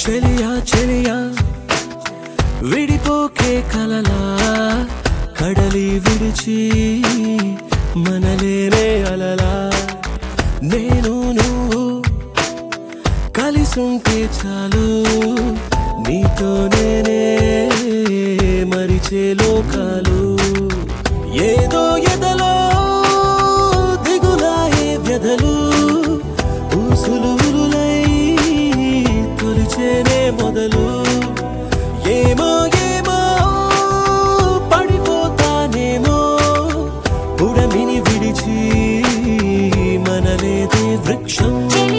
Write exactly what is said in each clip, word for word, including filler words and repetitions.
చెలియా చెలియా విడిపోకే కలలా కడలి విడిచి మనలేనే అలలా నేను నువ్వు కలిసుంటే చాలు నీతో నేనే మరిచే లోకాలు ఏదో ఎదలో దిగులాయే వ్యధలు ఊసులులై తొలిచేనే మొదలు ఏమో ఏమో పడిపోతానేమో పుడమిని విడిచి మనలేదే వృక్షం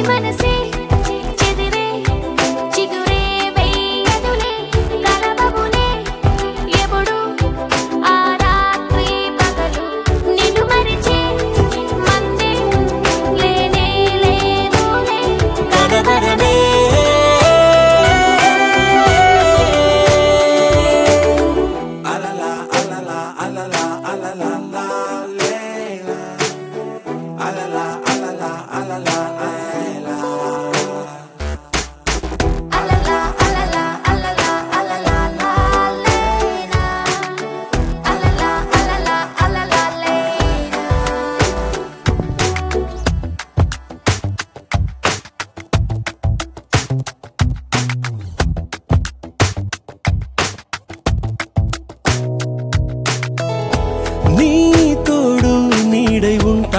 నీ తోడు నీడై ఉంటా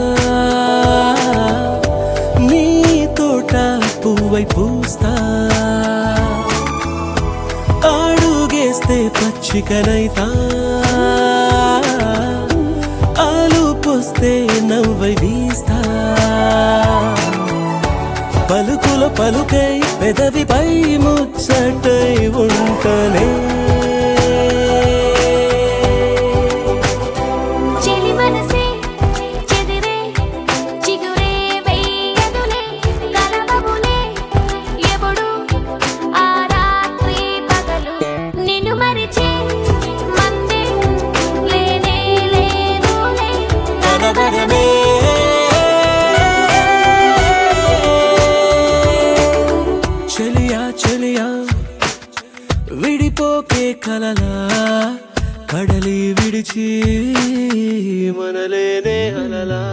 నీ తోట పువ్వై పూస్తా అడుగేస్తే పచ్చికనైతా ఆలుపోస్తే నవ్వై వీస్తా పలుకుల పలుకై పెదవిపై ముచ్చటై ఉంటనే చెలియా చెలియా విడిపోకే కలలా కడలి విడిచి మనలేనే అలలా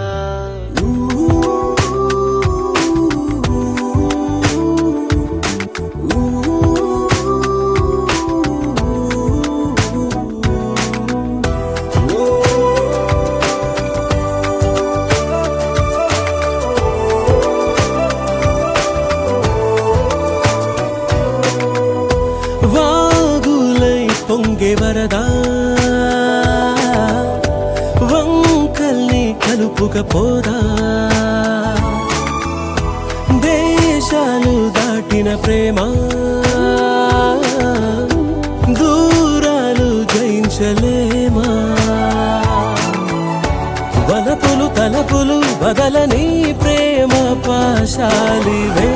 పొంగే వరదా వంకల్ని కలుపుకపోదా దేశాలు దాటిన ప్రేమ దూరాలు జయించలేమా వలపులు తలపులు బదలని ప్రేమ పాశాలివే